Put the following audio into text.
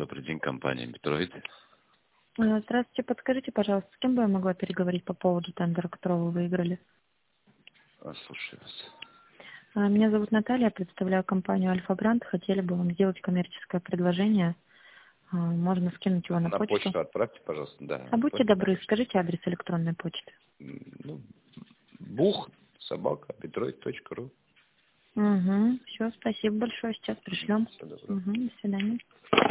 Добрый день, компания Метроид. Здравствуйте, подскажите, пожалуйста, с кем бы я могла переговорить по поводу тендера, которого вы выиграли? Слушаю вас. Меня зовут Наталья, я представляю компанию Альфа-Грант. Хотели бы вам сделать коммерческое предложение. Можно скинуть его на На почту. почту отправьте, пожалуйста. Да, Будьте добры, почту. скажите адрес электронной почты. Ну, buch@metroid.ru. Угу, все, спасибо большое, сейчас пришлем. Всего доброго. Угу, до свидания.